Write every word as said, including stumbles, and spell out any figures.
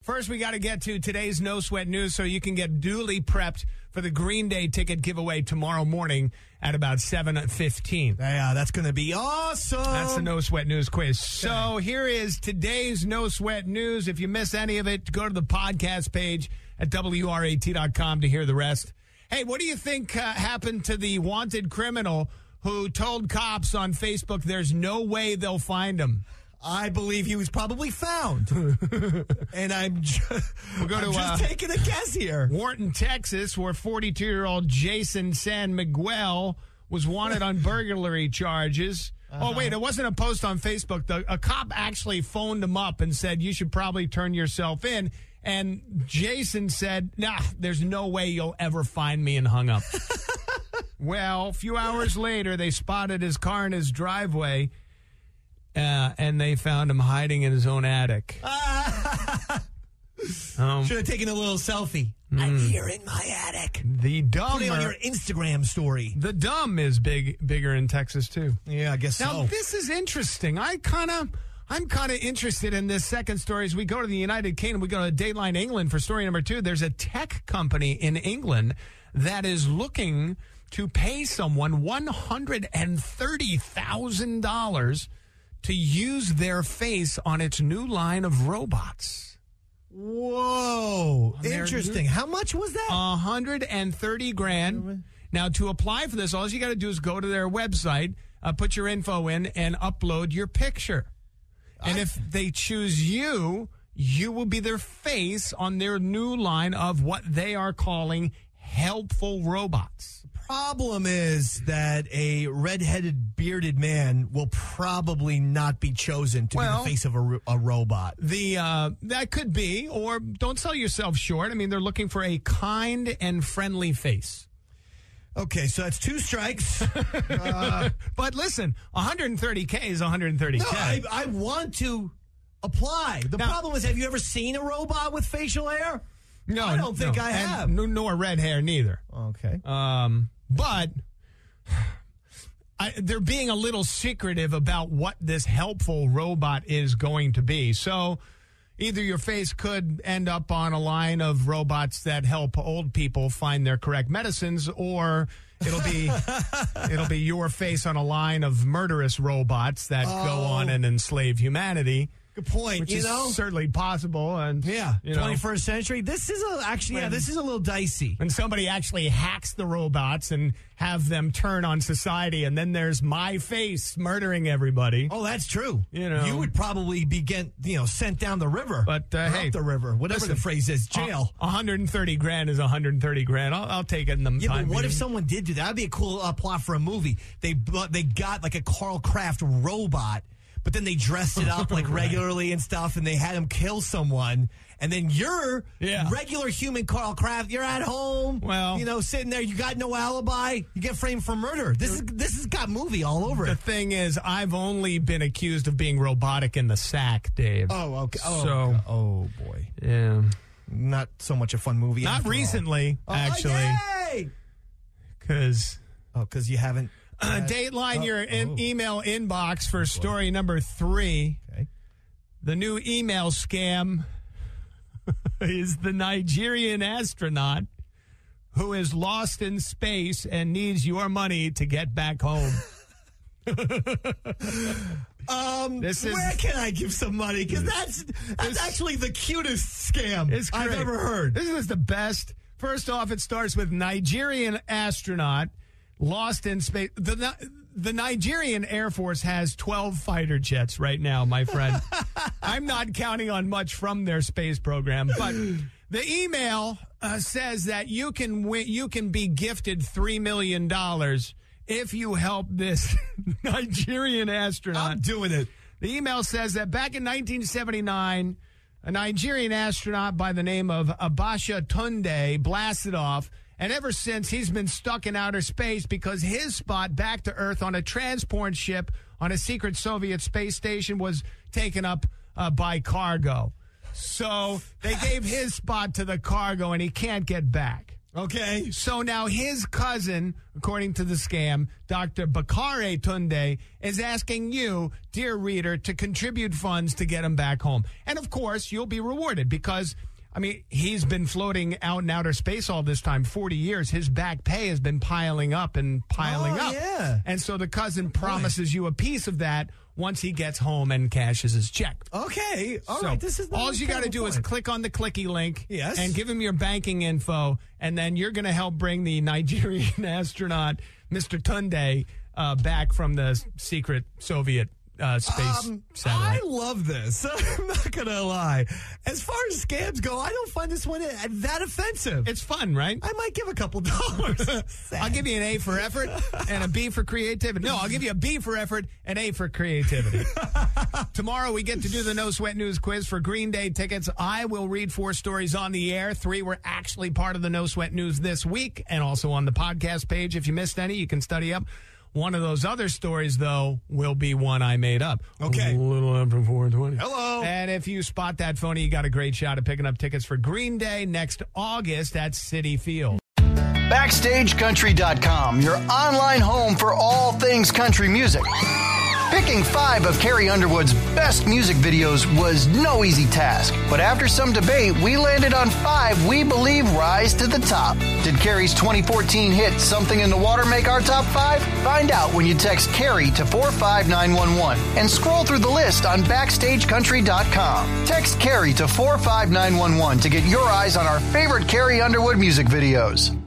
First, we got to get to today's No Sweat News so you can get duly prepped for the Green Day ticket giveaway tomorrow morning at about seven fifteen. Yeah, that's going to be awesome. That's the No Sweat News quiz. Okay. So here is today's No Sweat News. If you miss any of it, go to the podcast page at W R A T dot com to hear the rest. Hey, what do you think uh, happened to the wanted criminal who told cops on Facebook there's no way they'll find him? I believe he was probably found. And I'm just, we'll go to, I'm just uh, taking a guess here. Wharton, Texas, where forty-two-year-old Jason San Miguel was wanted on burglary charges. Uh-huh. Oh, wait, it wasn't a post on Facebook. The, a cop actually phoned him up and said, you should probably turn yourself in. And Jason said, nah, there's no way you'll ever find me, and hung up. Well, a few hours later, they spotted his car in his driveway. Uh, and they found him hiding in his own attic. um, Should have taken a little selfie. Mm, I'm here in my attic. The dumb. Put it on your Instagram story. The dumb is big, bigger in Texas too. Yeah, I guess now, so. Now this is interesting. I kind of, I'm kind of interested in this second story. As we go to the United Kingdom, we go to Dateline England for story number two. There's a tech company in England that is looking to pay someone one hundred thirty thousand dollars to use their face on its new line of robots. Whoa. Interesting. New, How much was that? one hundred thirty grand. Now, to apply for this, all you got to do is go to their website, uh, put your info in, and upload your picture. And I, if they choose you, you will be their face on their new line of what they are calling helpful robots. Problem is that a red-headed, bearded man will probably not be chosen to well, be the face of a, a robot. The uh, that could be, or don't sell yourself short. I mean, they're looking for a kind and friendly face. Okay, so that's two strikes. uh, but listen, one hundred thirty K is one hundred thirty K. No, I, I want to apply. The now, problem is, have you ever seen a robot with facial hair? No, I don't think no, I have. No, nor red hair, neither. Okay. Um, but I, they're being a little secretive about what this helpful robot is going to be. So either your face could end up on a line of robots that help old people find their correct medicines, or it'll be it'll be your face on a line of murderous robots that oh. go on and enslave humanity. Good point. Which you is know? certainly possible. And yeah, you know, twenty-first century. This is a, actually, when, yeah, this is a little dicey. When somebody actually hacks the robots and have them turn on society, and then there's my face murdering everybody. Oh, that's true. You know, you would probably be get, you know, sent down the river. But uh, hey, up the river, whatever listen, the phrase is, jail. one hundred thirty grand is one hundred thirty grand. I'll, I'll take it in the yeah, time. But what meeting. if someone did do that? That'd be a cool uh, plot for a movie. They they got like a Carl Craft robot. But then they dressed it up like right. regularly and stuff, and they had him kill someone. And then you're yeah. regular human Carl Craft. You're at home, well, you know, sitting there. You got no alibi. You get framed for murder. This is this has got movie all over the it. The thing is, I've only been accused of being robotic in the sack, Dave. Oh, okay. Oh, so, oh boy. Yeah. Not so much a fun movie. Not recently, all. actually. Because. Oh, because you haven't. Uh, Dateline, oh, your in, oh. email inbox for story number three. Okay. The new email scam is the Nigerian astronaut who is lost in space and needs your money to get back home. um, this is, where can I give some money? Because that's that's this, actually the cutest scam I've ever heard. This is the best. First off, it starts with Nigerian astronaut lost in space. The, the Nigerian Air Force has twelve fighter jets right now, my friend. I'm not counting on much from their space program, but the email uh, says that you can win, you can be gifted three million dollars if you help this Nigerian astronaut. I'm doing it. The email says that back in nineteen seventy-nine, a Nigerian astronaut by the name of Abasha Tunde blasted off. And ever since, he's been stuck in outer space because his spot back to Earth on a transport ship on a secret Soviet space station was taken up uh, by cargo. So they gave his spot to the cargo, and he can't get back. Okay. So now his cousin, according to the scam, Doctor Bakare Tunde, is asking you, dear reader, to contribute funds to get him back home. And, of course, you'll be rewarded because, I mean, he's been floating out in outer space all this time, forty years. His back pay has been piling up and piling oh, up. Yeah. And so the cousin promises you a piece of that once he gets home and cashes his check. Okay. All so right. This is all you got to do point. is click on the clicky link yes. and give him your banking info, and then you're going to help bring the Nigerian astronaut, Mister Tunde, uh, back from the secret Soviet uh, space um, satellite. I love this. I'm not going to lie. As far as scams go, I don't find this one that offensive. It's fun, right? I might give a couple dollars. I'll give you an A for effort and a B for creativity. No, I'll give you a B for effort and A for creativity. Tomorrow we get to do the No Sweat News quiz for Green Day tickets. I will read four stories on the air. Three were actually part of the No Sweat News this week and also on the podcast page. If you missed any, you can study up. One of those other stories, though, will be one I made up. Okay. A little after four twenty. Hello. And if you spot that phony, you got a great shot at picking up tickets for Green Day next August at Citi Field. Backstage Country dot com, your online home for all things country music. Picking five of Carrie Underwood's best music videos was no easy task, but after some debate, we landed on five we believe rise to the top. Did Carrie's twenty fourteen hit Something in the Water make our top five? Find out when you text Carrie to four five nine one one and scroll through the list on Backstage Country dot com. Text Carrie to four five nine one one to get your eyes on our favorite Carrie Underwood music videos.